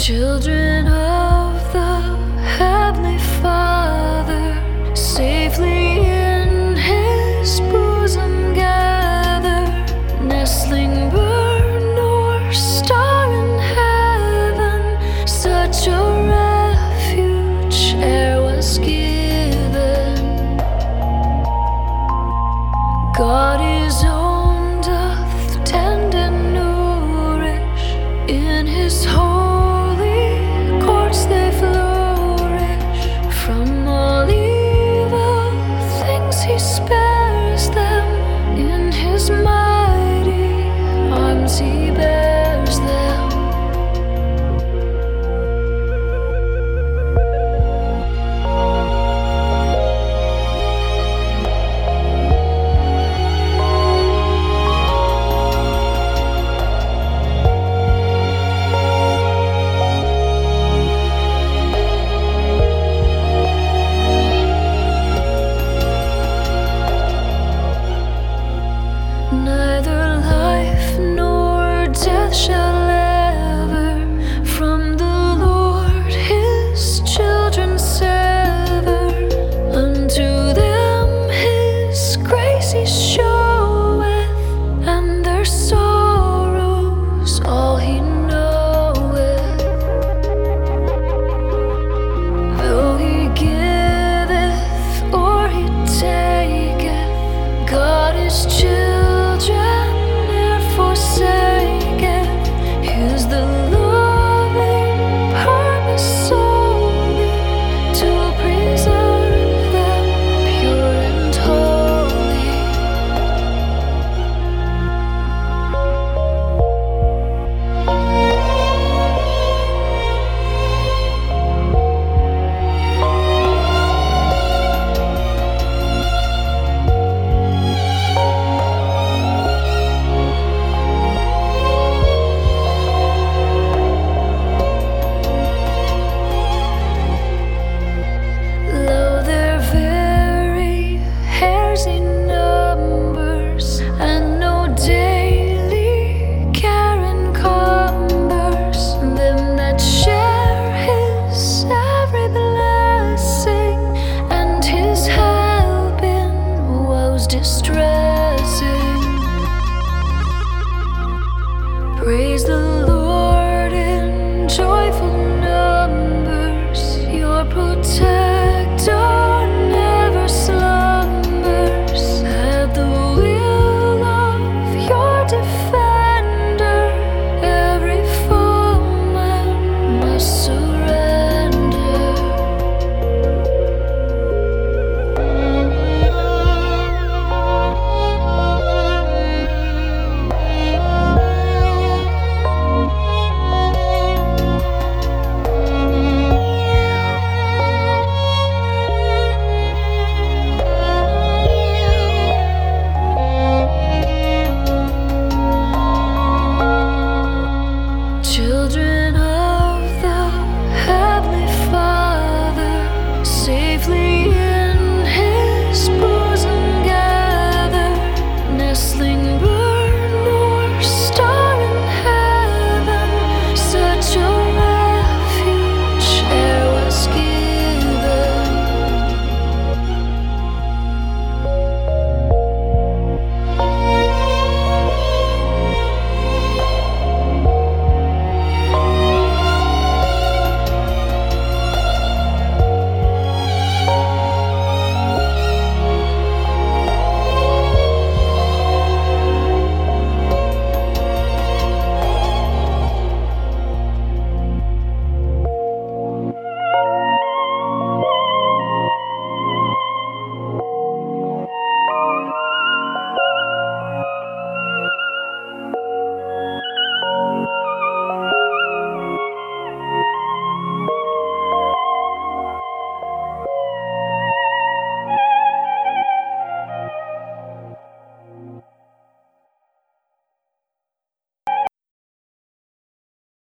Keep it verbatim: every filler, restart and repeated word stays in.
Children of the Heavenly Father, safely in His bosom gather, nestling bird nor star in heaven, such a refuge ere was given. God His own doth tend and nourish, in His holy courts they flourish. From all evil things He spares them, in His mighty arms He bears them. Neither life nor death shall ever from the Lord His children sever. Unto them His grace He showeth, and their sorrows all He knoweth. Though He giveth or He taketh, God is children ne'er forsaketh. His the loving purpose only, to preserve them pure and holy. Lo, their very hairs He numbers, and no daily care encumbers them that share His every blessing, and His help in woes distressing. Praise the Lord in joyful numbers, your protector never slumbers. At the will of your defender, every foeman must surrender. Children